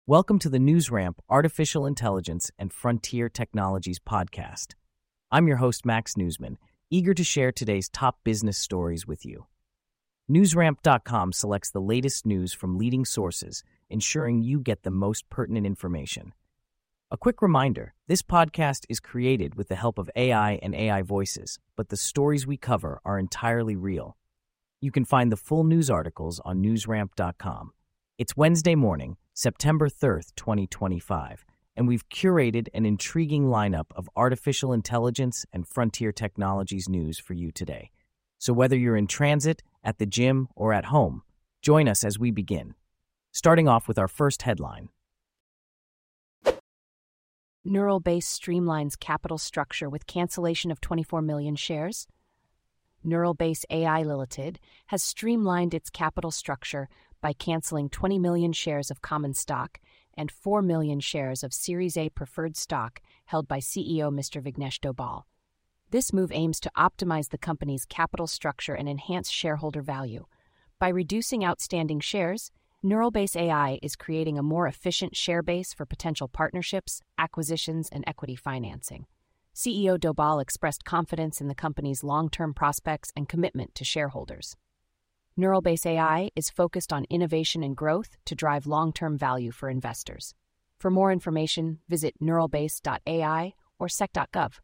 Welcome to the NewsRamp Artificial Intelligence and Frontier Technologies podcast. I'm your host, Max Newsman, eager to share today's top business stories with you. NewsRamp.com selects the latest news from leading sources, ensuring you get the most pertinent information. A quick reminder, this podcast is created with the help of AI and AI voices, but the stories we cover are entirely real. You can find the full news articles on NewsRamp.com. It's Wednesday morning, September 3rd, 2025, and we've curated an intriguing lineup of artificial intelligence and frontier technologies news for you today. So whether you're in transit, at the gym, or at home, join us as we begin. Starting off with our first headline. Neuralbase streamlines capital structure with cancellation of 24 million shares. Neuralbase AI Limited has streamlined its capital structure by canceling 20 million shares of common stock and 4 million shares of Series A preferred stock held by CEO Mr. Vignesh Dobal. This move aims to optimize the company's capital structure and enhance shareholder value. By reducing outstanding shares, Neuralbase AI is creating a more efficient share base for potential partnerships, acquisitions, and equity financing. CEO Dobal expressed confidence in the company's long-term prospects and commitment to shareholders. Neuralbase AI is focused on innovation and growth to drive long-term value for investors. For more information, visit neuralbase.ai or sec.gov.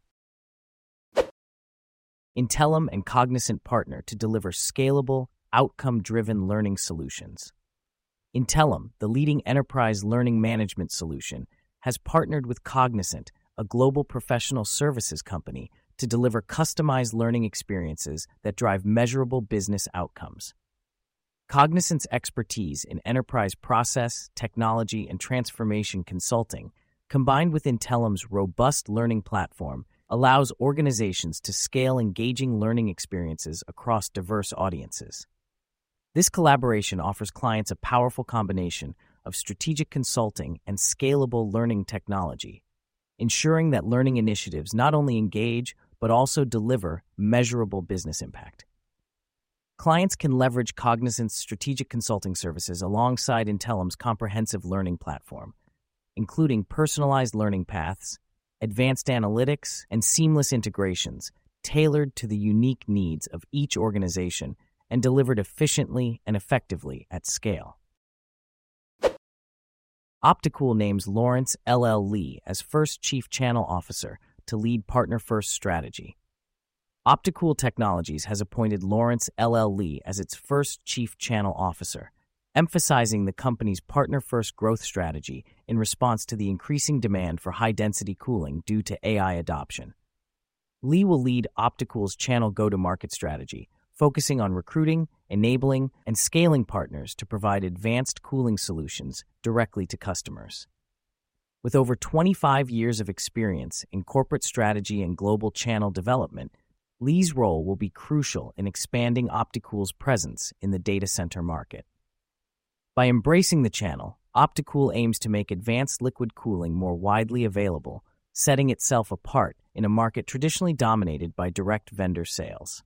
Intellum and Cognizant partner to deliver scalable, outcome-driven learning solutions. Intellum, the leading enterprise learning management solution, has partnered with Cognizant, a global professional services company, to deliver customized learning experiences that drive measurable business outcomes. Cognizant's expertise in enterprise process, technology, and transformation consulting, combined with Intellum's robust learning platform, allows organizations to scale engaging learning experiences across diverse audiences. This collaboration offers clients a powerful combination of strategic consulting and scalable learning technology, ensuring that learning initiatives not only engage but also deliver measurable business impact. Clients can leverage Cognizant's strategic consulting services alongside Intellum's comprehensive learning platform, including personalized learning paths, advanced analytics, and seamless integrations tailored to the unique needs of each organization and delivered efficiently and effectively at scale. Opticool names Lawrence L.L. Lee as first Chief Channel Officer to lead Partner-First strategy. Opticool Technologies has appointed Lawrence L.L. Lee as its first Chief Channel Officer, emphasizing the company's partner-first growth strategy in response to the increasing demand for high-density cooling due to AI adoption. Lee will lead Opticool's channel go-to-market strategy, focusing on recruiting, enabling, and scaling partners to provide advanced cooling solutions directly to customers. With over 25 years of experience in corporate strategy and global channel development, Lee's role will be crucial in expanding Opticool's presence in the data center market. By embracing the channel, Opticool aims to make advanced liquid cooling more widely available, setting itself apart in a market traditionally dominated by direct vendor sales.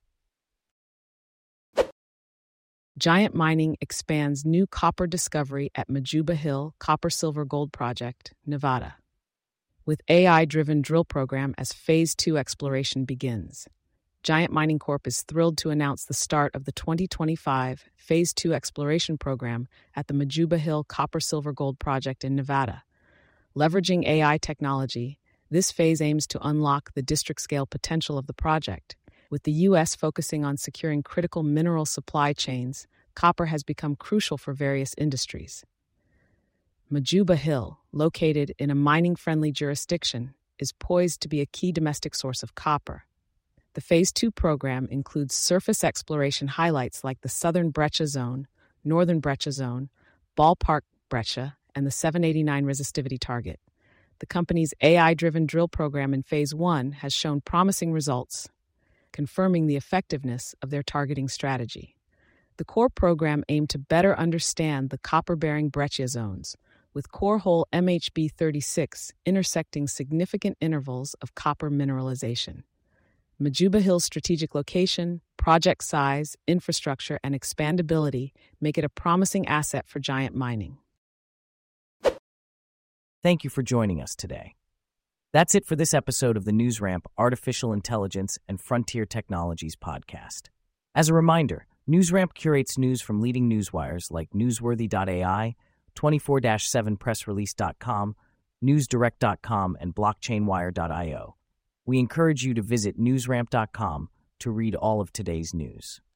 Giant Mining expands new copper discovery at Majuba Hill Copper-Silver-Gold Project, Nevada, with AI-driven drill program as Phase 2 exploration begins. Giant Mining Corp is thrilled to announce the start of the 2025 Phase 2 exploration program at the Majuba Hill Copper-Silver-Gold Project in Nevada. Leveraging AI technology, this phase aims to unlock the district-scale potential of the project. With the U.S. focusing on securing critical mineral supply chains, copper has become crucial for various industries. Majuba Hill, located in a mining-friendly jurisdiction, is poised to be a key domestic source of copper. The Phase 2 program includes surface exploration highlights like the Southern Breccia Zone, Northern Breccia Zone, Ballpark Breccia, and the 789 resistivity target. The company's AI-driven drill program in Phase 1 has shown promising results, confirming the effectiveness of their targeting strategy. The core program aimed to better understand the copper-bearing breccia zones, with core hole MHB36 intersecting significant intervals of copper mineralization. Majuba Hill's strategic location, project size, infrastructure, and expandability make it a promising asset for Giant Mining. Thank you for joining us today. That's it for this episode of the NewsRamp Artificial Intelligence and Frontier Technologies podcast. As a reminder, NewsRamp curates news from leading newswires like Newsworthy.ai, 24-7pressrelease.com, NewsDirect.com, and BlockchainWire.io. We encourage you to visit newsramp.com to read all of today's news.